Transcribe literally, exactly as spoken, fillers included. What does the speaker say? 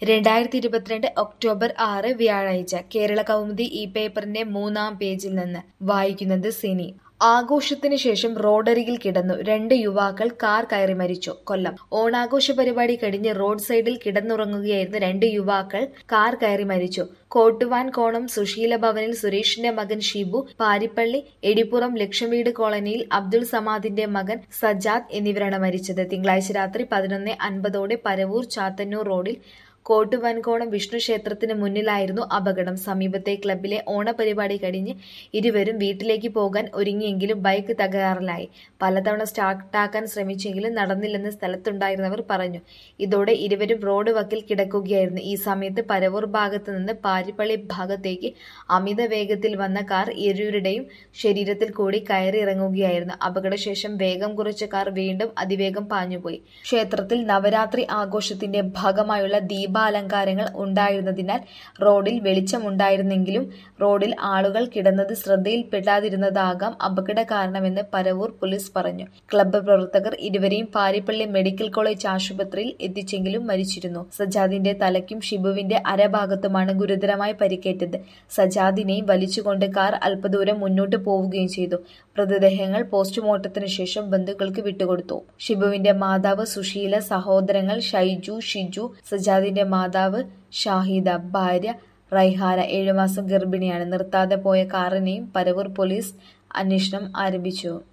രണ്ടായിരത്തി ഇരുപത്തിരണ്ട് ഒക്ടോബർ ആറ് വ്യാഴാഴ്ച കേരള കൗമുദി ഈ പേപ്പറിന്റെ മൂന്നാം പേജിൽ നിന്ന് വായിക്കുന്നത് സിനി. ആഘോഷത്തിന് ശേഷം റോഡരികിൽ കിടന്നു രണ്ട് യുവാക്കൾ, കാർ കയറി മരിച്ചു. കൊല്ലം. ഓണാഘോഷ പരിപാടി കഴിഞ്ഞ് റോഡ് സൈഡിൽ കിടന്നുറങ്ങുകയായിരുന്ന രണ്ട് യുവാക്കൾ കാർ കയറി മരിച്ചു. കോട്ടുവാൻകോണം സുശീല ഭവനിൽ സുരേഷിന്റെ മകൻ ഷിബു, പാരിപ്പള്ളി എടിപ്പുറം ലക്ഷംവീട് കോളനിയിൽ അബ്ദുൾ സമാദിന്റെ മകൻ സജാദ് എന്നിവരാണ് മരിച്ചത്. തിങ്കളാഴ്ച രാത്രി പതിനൊന്ന് അൻപതോടെ പരവൂർ ചാത്തന്നൂർ റോഡിൽ കോട്ടുവാൻകോണം വിഷ്ണു ക്ഷേത്രത്തിന് മുന്നിലായിരുന്നു അപകടം. സമീപത്തെ ക്ലബ്ബിലെ ഓണപരിപാടി കഴിഞ്ഞ് ഇരുവരും വീട്ടിലേക്ക് പോകാൻ ഒരുങ്ങിയെങ്കിലും ബൈക്ക് തകരാറിലായി. പലതവണ സ്റ്റാർട്ടാക്കാൻ ശ്രമിച്ചെങ്കിലും നടന്നില്ലെന്ന് സ്ഥലത്തുണ്ടായിരുന്നവർ പറഞ്ഞു. ഇതോടെ ഇരുവരും റോഡ് വക്കിൽ കിടക്കുകയായിരുന്നു. ഈ സമയത്ത് പരവൂർ ഭാഗത്ത് നിന്ന് പാരിപ്പള്ളി ഭാഗത്തേക്ക് അമിത വേഗത്തിൽ വന്ന കാർ ഇരുവരുടെയും ശരീരത്തിൽ കൂടി കയറി ഇറങ്ങുകയായിരുന്നു. അപകടശേഷം വേഗം കുറച്ച കാർ വീണ്ടും അതിവേഗം പാഞ്ഞുപോയി. ക്ഷേത്രത്തിൽ നവരാത്രി ആഘോഷത്തിന്റെ ഭാഗമായുള്ള ദീപ അലങ്കാരങ്ങൾ ഉണ്ടായിരുന്നതിനാൽ റോഡിൽ വെളിച്ചമുണ്ടായിരുന്നെങ്കിലും റോഡിൽ ആളുകൾ കിടന്നത് ശ്രദ്ധയിൽപ്പെടാതിരുന്നതാകാം അപകട കാരണമെന്ന് പരവൂർ പോലീസ് പറഞ്ഞു. ക്ലബ്ബ് പ്രവർത്തകർ ഇരുവരെയും പാരിപ്പള്ളി മെഡിക്കൽ കോളേജ് ആശുപത്രിയിൽ എത്തിച്ചെങ്കിലും മരിച്ചിരുന്നു. സജാദിന്റെ തലയ്ക്കും ഷിബുവിന്റെ അരഭാഗത്തുമാണ് ഗുരുതരമായി പരിക്കേറ്റത്. സജാദിനെയും വലിച്ചുകൊണ്ട് കാർ അല്പദൂരം മുന്നോട്ട് പോവുകയും ചെയ്തു. മൃതദേഹങ്ങൾ പോസ്റ്റ്മോർട്ടത്തിനു ശേഷം ബന്ധുക്കൾക്ക് വിട്ടുകൊടുത്തു. ഷിബുവിന്റെ മാതാവ് സുശീല, സഹോദരങ്ങൾ ഷൈജു, ഷിജു, സജാദിന്റെ മാതാവ് ഷാഹിദ, ഭാര്യ റൈഹാന ഏഴുമാസം ഗർഭിണിയാണ്. നിർത്താതെ പോയ കാറിനെയും പരവൂർ പോലീസ് അന്വേഷണം ആരംഭിച്ചു.